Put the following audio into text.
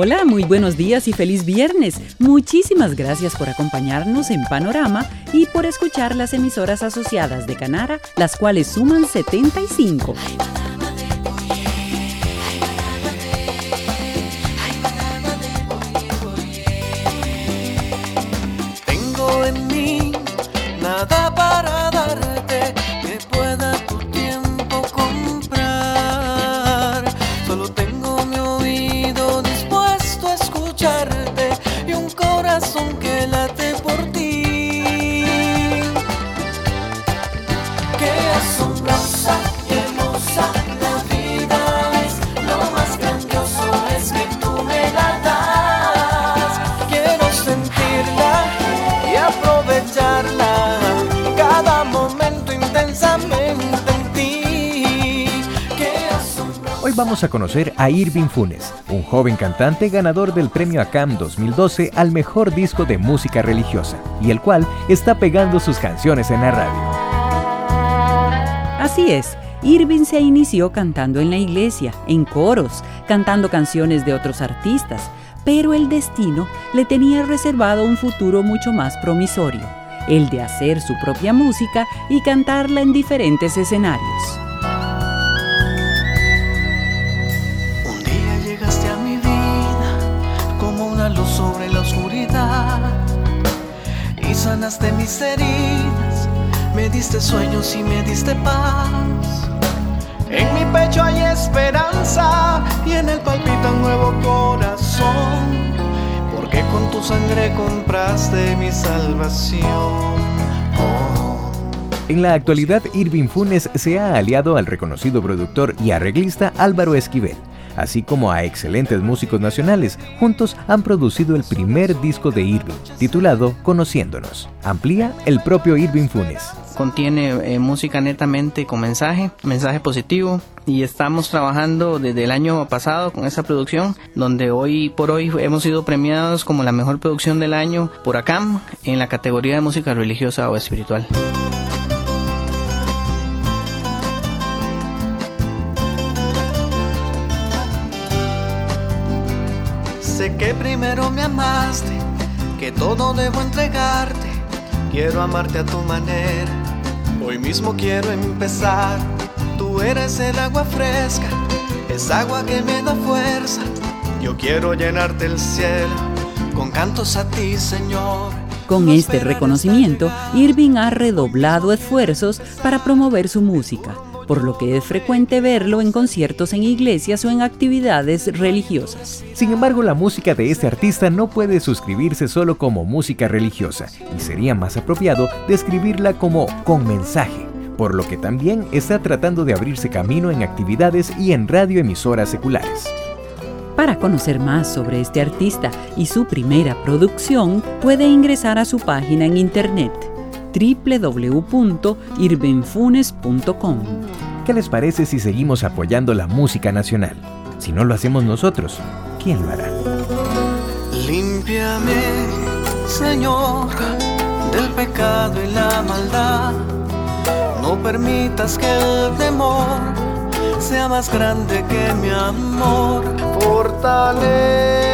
Hola, muy buenos días y feliz viernes. Muchísimas gracias por acompañarnos en Panorama y por escuchar las emisoras asociadas de Canara, las cuales suman 75. Tengo en mí nada para darte que pueda tu tiempo comprar. Solo tengo mi oído dispuesto a escucharte y un corazón que late por ti. Qué asombrosa y hermosa la vida es, lo más grandioso es que tú me la das. Quiero sentirla y aprovecharla, cada momento intensamente en ti. Qué asombrosa. Hoy vamos a conocer a Irving Funes, un joven cantante ganador del premio ACAM 2012 al mejor disco de música religiosa, y el cual está pegando sus canciones en la radio. Así es, Irving se inició cantando en la iglesia, en coros, cantando canciones de otros artistas, pero el destino le tenía reservado un futuro mucho más promisorio, el de hacer su propia música y cantarla en diferentes escenarios. Un día llegaste a mi vida como una luz sobre la oscuridad y sanaste mis heridas, me diste sueños y me diste paz. En mi pecho hay esperanza y en él palpita un nuevo corazón, porque con tu sangre compraste mi salvación. Oh. En la actualidad, Irving Funes se ha aliado al reconocido productor y arreglista Álvaro Esquivel, así como a excelentes músicos nacionales. Juntos han producido el primer disco de Irving, titulado Conociéndonos. Amplía el propio Irving Funes. Contiene música netamente con mensaje positivo, y estamos trabajando desde el año pasado con esa producción, donde hoy por hoy hemos sido premiados como la mejor producción del año por ACAM en la categoría de música religiosa o espiritual. Sé que primero me amaste, que todo debo entregarte. Quiero amarte a tu manera, hoy mismo quiero empezar. Tú eres el agua fresca, es agua que me da fuerza. Yo quiero llenarte el cielo con cantos a ti, Señor. Con este reconocimiento, Irving ha redoblado esfuerzos para promover su música, por lo que es frecuente verlo en conciertos en iglesias o en actividades religiosas. Sin embargo, la música de este artista no puede suscribirse solo como música religiosa, y sería más apropiado describirla como con mensaje, por lo que también está tratando de abrirse camino en actividades y en radioemisoras seculares. Para conocer más sobre este artista y su primera producción, puede ingresar a su página en internet www.irvingfunes.com. ¿Qué les parece si seguimos apoyando la música nacional? Si no lo hacemos nosotros, ¿quién lo hará? Límpiame, Señor, del pecado y la maldad. No permitas que el temor sea más grande que mi amor. Fortalece